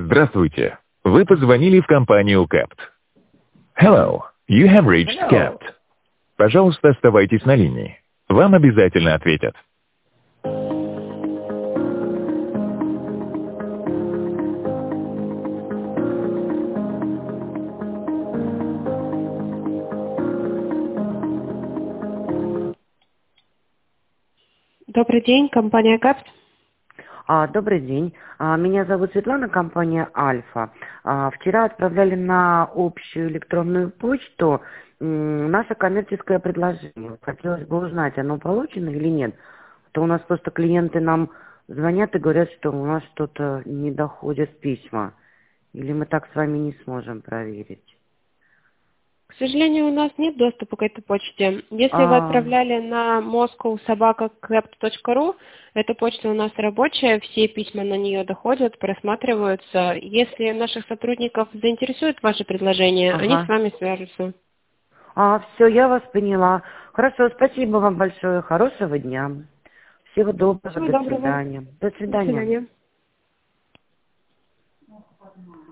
Здравствуйте. Вы позвонили в компанию Capt. Hello. You have reached Capt. Пожалуйста, оставайтесь на линии. Вам обязательно ответят. Добрый день, компания Capt. Добрый день. Меня зовут Светлана, компания Альфа. Вчера отправляли на общую электронную почту наше коммерческое предложение. Хотелось бы узнать, оно получено или нет. То у нас просто клиенты нам звонят и говорят, что у нас что-то не доходят письма. Или мы так с вами не сможем проверить. К сожалению, у нас нет доступа к этой почте. Если вы отправляли на moscowsobaka.capt.ru, эта почта у нас рабочая, все письма на нее доходят, просматриваются. Если наших сотрудников заинтересует ваше предложение, они с вами свяжутся. Все, я вас поняла. Хорошо, спасибо вам большое. Хорошего дня. Всего доброго. Всего До доброго. свидания. До До свидания. свидания.